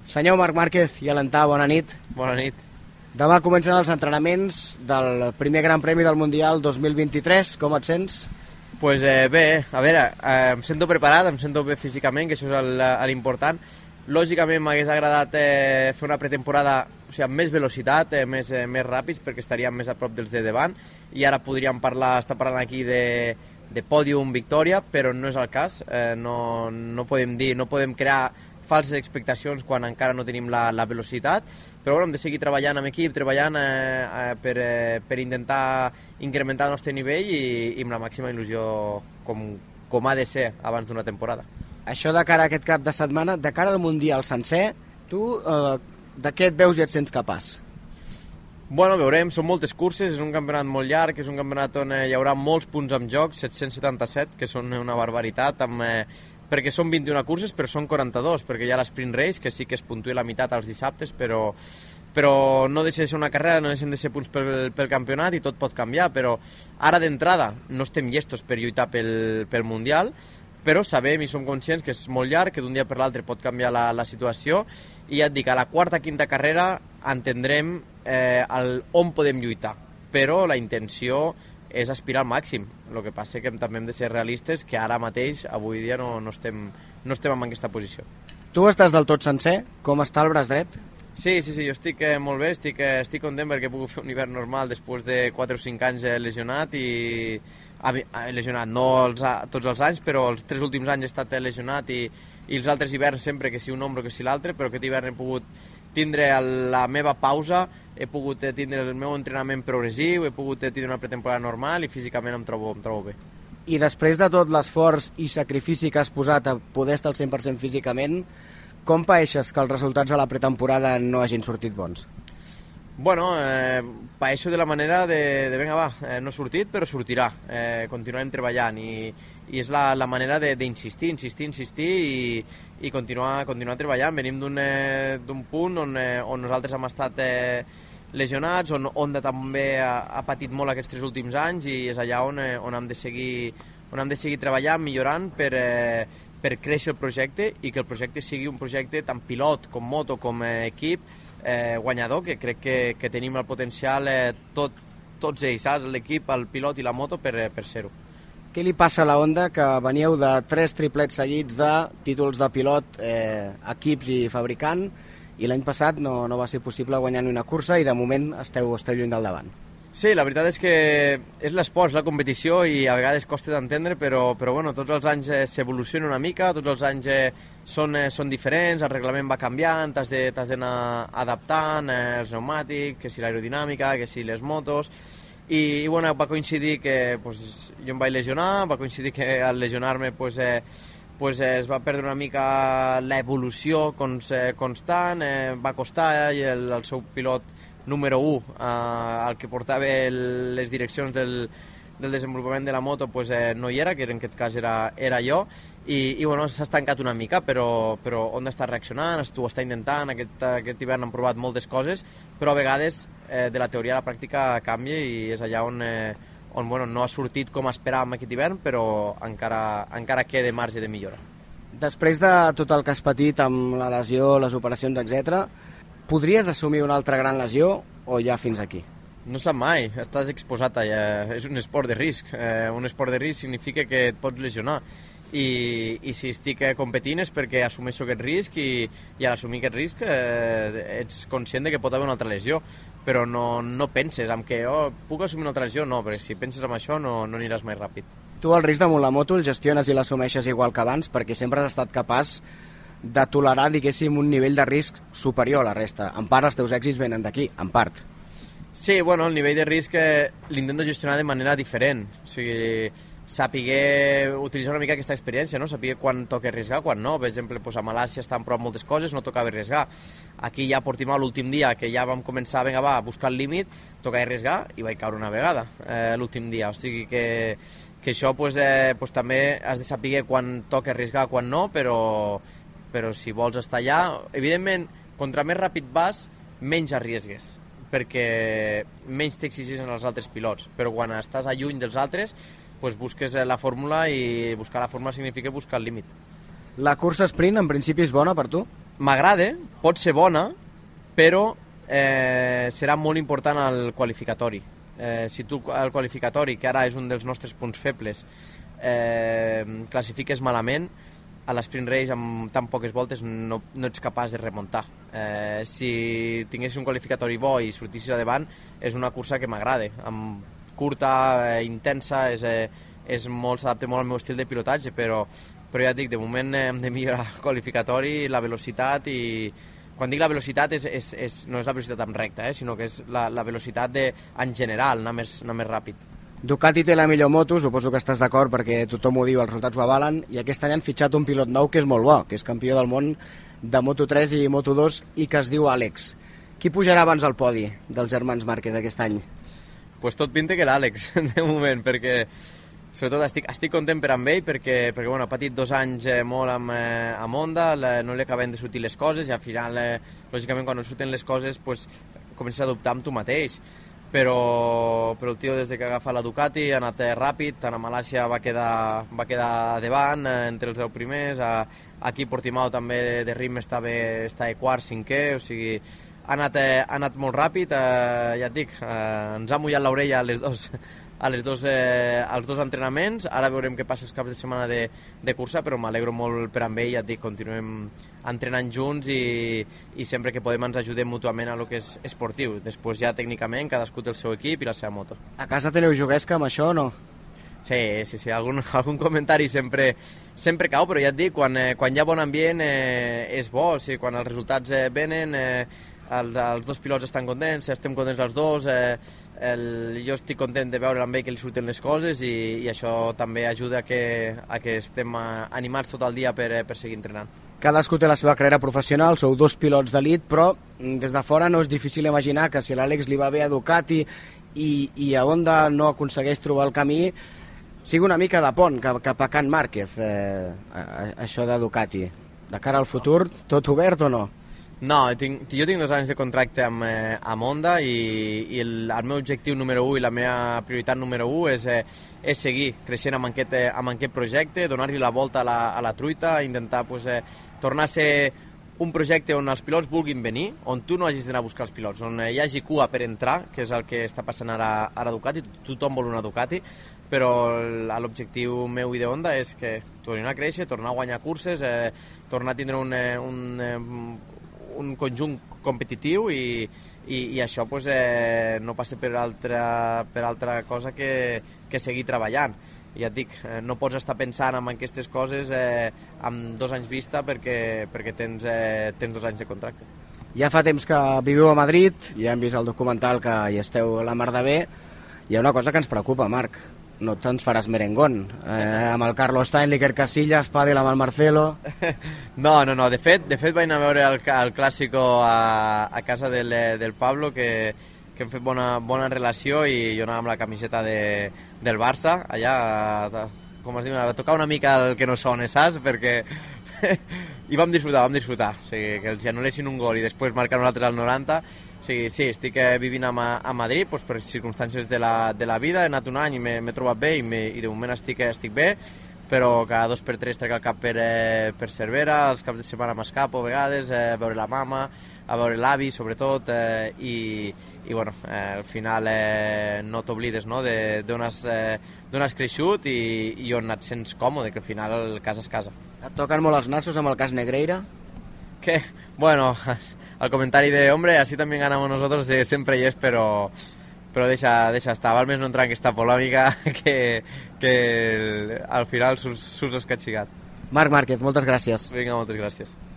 Senyor Marc Márquez i Alentà, bona nit. Bona nit. Demà comencen els entrenaments del primer Gran Premi del Mundial 2023. Com et sents? Pues bé, a veure, em sento preparat, em sento bé físicament, que això és l'important. Lògicament m'hagués agradat fer una pretemporada amb més velocitat, més ràpids, perquè estaríem més a prop dels de davant, i ara podríem estar parlant aquí de pòdium, victòria, però no és el cas. No podem dir, no podem crear falses expectacions quan encara no tenim la velocitat, però bueno, hem de seguir treballant amb equip, treballant per intentar incrementar el nostre nivell i amb la màxima il·lusió com ha de ser abans d'una temporada. Això de cara a aquest cap de setmana, de cara al Mundial sencer, tu de què et veus i et sents capaç? Bueno, veurem, són moltes curses, és un campionat molt llarg, és un campionat on hi haurà molts punts en joc, 777, que són una barbaritat, perquè són 21 curses, però són 42, perquè hi ha l'Sprint Race, que sí que es puntua la meitat als dissabtes, però no deixa de ser una carrera, no deixen de ser punts pel campionat i tot pot canviar, però ara d'entrada no estem llestos per lluitar pel Mundial, però sabem i som conscients que és molt llarg, que d'un dia per l'altre pot canviar la situació, i ja et dic, a la quarta, quinta carrera entendrem on podem lluitar, però la intenció és aspirar al màxim. El que passa que també hem de ser realistes, que ara mateix, avui dia, no estem en aquesta posició. Tu estàs del tot sencer? Com està el braç dret? Sí, jo estic molt bé, estic content perquè he pogut fer un hivern normal després de 4 o 5 anys lesionat i lesionat, no tots els anys, però els 3 últims anys he estat lesionat i els altres hiverns sempre, que si un ombro que si l'altre, però aquest hivern he pogut tindre la meva pausa, he pogut tindre el meu entrenament progressiu, he pogut tindre una pretemporada normal i físicament em trobo bé. I després de tot l'esforç i sacrifici que has posat a poder estar al 100% físicament, com paeixes que els resultats de la pretemporada no hagin sortit bons? Bueno, paeixo de la manera de venga va, no ha sortit però sortirà, continuarem treballant i és la manera d'insistir i continuar treballant. Venim d'un punt on nosaltres hem estat lesionats, on Honda també ha patit molt aquests 3 últims anys i és allà on hem de seguir treballant, millorant per créixer el projecte i que el projecte sigui un projecte tant pilot com moto com equip guanyador, que crec que tenim el potencial tots ells, l'equip, el pilot i la moto per ser-ho. Què li passa a la Honda, que veníeu de 3 triplets seguits de títols de pilot, equips i fabricant, i l'any passat no va ser possible guanyar ni una cursa i de moment esteu lluny del davant? Sí, la veritat és que és l'esport, és la competició i a vegades costa d'entendre, però bueno, tots els anys s'evoluciona una mica, tots els anys són diferents, el reglament va canviant, t'has d'anar adaptant, els pneumàtics, que si l'aerodinàmica, que si les motos, i bueno, va coincidir que jo em vaig lesionar, va coincidir que al lesionar-me es va perdre una mica l'evolució constant, va costar i el seu pilot número 1, el que portava les direccions del desenvolupament de la moto no hi era, que en aquest cas era jo, i bueno, s'ha estancat una mica, però Honda està reaccionant, ho està intentant, aquest hivern han provat moltes coses, però a vegades de la teoria a la pràctica canvia i és allà on bueno, no ha sortit com esperàvem aquest hivern, però encara queda marge de millora. Després de tot el que has patit amb la lesió, les operacions, etc., podries assumir una altra gran lesió o ja fins aquí? No sap mai, estàs exposat allà, és un esport de risc. Un esport de risc significa que et pots lesionar i si estic competint és perquè assumeixo aquest risc i a l'assumir aquest risc ets conscient de que pot haver una altra lesió, però no penses en que puc assumir una altra lesió, no, perquè si penses en això no aniràs mai ràpid. Tu el risc damunt la moto el gestiones i l'assumeixes igual que abans perquè sempre has estat capaç de tolerar, diguéssim, un nivell de risc superior a la resta. En part els teus èxits venen d'aquí, en part. Sí, bueno, el nivell de risc l'intento gestionar de manera diferent, o sigui, utilitzar una mica aquesta experiència, no? Saber quan toca arriscar, quan no. Per exemple, a Malàcia estan prop moltes coses, no tocava arriscar. Aquí ja a Portimao l'últim dia, que ja vam començar a buscar el límit, tocava arriscar i vaig caure una vegada l'últim dia. O sigui que això també has de saber quan toca arriscar, quan no, però si vols estar allà, evidentment, contra més ràpid vas, menys arriesgues, perquè menys t'exigis en els altres pilots, però quan estàs lluny dels altres, busques la fórmula i buscar la fórmula significa buscar el límit. La cursa sprint en principi és bona per tu? m'agrada, pot ser bona, però serà molt important el qualificatori. Si tu el qualificatori, que ara és un dels nostres punts febles, classifiques malament, a l'esprint race amb tan poques voltes no ets capaç de remuntar. Si tinguessis un qualificatori bo i sortissis a davant, és una cursa que m'agrada, curta, intensa, s'adapta molt al meu estil de pilotatge, però ja et dic, de moment hem de millorar el qualificatori, la velocitat, i quan dic la velocitat no és la velocitat en recta, sinó que és la velocitat en general, anar més ràpid. Ducati té la millor moto, suposo que estàs d'acord perquè tothom ho diu, els resultats ho avalen, i aquest any han fitxat un pilot nou que és molt bo, que és campió del món de Moto3 i Moto2 i que es diu Àlex. Qui pujarà abans al podi dels germans Márquez aquest any? Pues tot pinta que l'Àlex, de moment, perquè sobretot estic content per amb ell perquè bueno, ha patit 2 anys molt amb Honda, no li acaben de sortir les coses i al final, lògicament, quan no surten les coses, pues, comences a dubtar amb tu mateix. Però el tio, des que ha agafat la Ducati, ha anat ràpid, tant a Malàcia va quedar davant, entre els 10 primers, aquí a Portimao també de ritme està quart, cinquè, o sigui, ha anat molt ràpid, ja et dic, ens ha mullat l'orella als dos entrenaments. Ara veurem què passa els caps de setmana de cursa, però m'alegro molt per amb ell, ja et dic, continuem entrenant junts i sempre que podem ens ajudem mútuament a lo que és esportiu. Després ja tècnicament cadascú té el seu equip i la seva moto. A casa teniu juguesca amb això o no? Sí, algun comentari sempre cau, però ja et dic, quan hi ha bon ambient és bo, o sigui, quan els resultats venen, els dos pilots estan contents, estem contents els dos, jo estic content de veure amb ell que li surten les coses i això també ajuda a que estem animats tot el dia per seguir entrenant. Cadascú té la seva carrera professional, sou 2 pilots d'elit, però des de fora no és difícil imaginar que si l'Àlex li va bé a Ducati i a Honda no aconsegueix trobar el camí, sigui una mica de pont cap a Can Márquez, això de Ducati. De cara al futur, tot obert o no? No, jo tinc 2 anys de contracte amb Honda i el meu objectiu número 1 i la meva prioritat número 1 és seguir creixent amb aquest projecte, donar-li la volta a la truita, intentar tornar a ser un projecte on els pilots vulguin venir, on tu no hagis d'anar a buscar els pilots, on hi hagi cua per entrar, que és el que està passant ara a Ducati. Tothom vol una Ducati, però l'objectiu meu i de Honda és que tornin a créixer, tornar a guanyar curses, tornar a tindre un conjunt competitiu i això no passa per altra cosa que seguir treballant. Ja et dic, no pots estar pensant en aquestes coses amb 2 anys vista perquè tens 2 anys de contracte. Ja fa temps que viviu a Madrid, ja hem vist el documental que hi esteu a la mar de bé. Hi ha una cosa que ens preocupa, Marc, no te'ns faràs merengón amb el Carlos Sainz, l'Iker Casillas, Padel amb el Marcelo. No, de fet vaig anar a veure el Clàssico a casa del Pablo, que hem fet bona relació, i jo anava amb la camiseta del Barça allà, com es diu, a tocar una mica el que no sona, saps? Perquè i vam disfrutar, o sigui, que els anul·lessin un gol i després marcar nosaltres al 90. O sigui, sí, estic vivint a Madrid per circumstàncies de la vida, he anat un any i m'he trobat bé i de moment estic bé, però cada 2 per 3 trec el cap per Cervera, els caps de setmana m'escapo a vegades, a veure la mama, a veure l'avi sobretot, i bueno, al final no t'oblides, no?, d'on has creixut i on et sents còmode, que al final casa és casa. Et toquen molt els nassos amb el cas Negreira? Que, bueno, el comentari de hombre, así también ganamos nosotros, sempre hi és, però deixa estar, val més no entrar en aquesta polèmica que al final surts escatxigat. Marc Márquez, moltes gràcies. Vinga, moltes gràcies.